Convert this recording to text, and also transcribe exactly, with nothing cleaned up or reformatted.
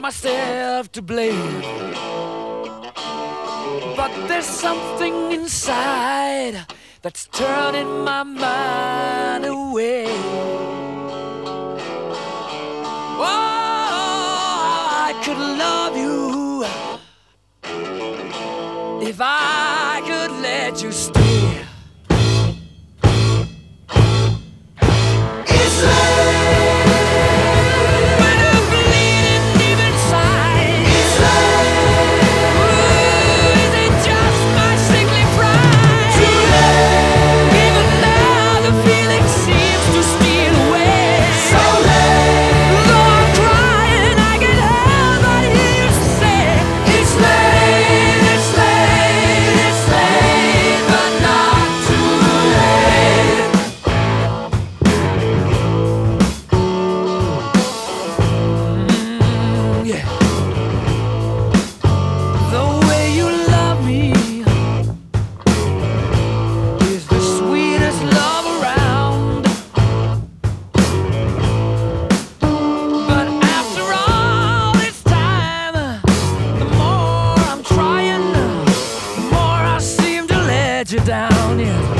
myself to blame, but there's something inside that's turning my mind away. Oh, I could love you if I could let you stay. It's late when I'm bleeding deep inside. It's late. Ooh, is it just my sickly pride? Too late. Even now the feeling seems to steal away. So late. Though I'm crying, I can help but hear you say, it's late, it's late, it's late, but not too late. Mm, yeah. The way you love me is the sweetest love around. But after all this time, the more I'm trying, the more I seem to let you down. Yeah.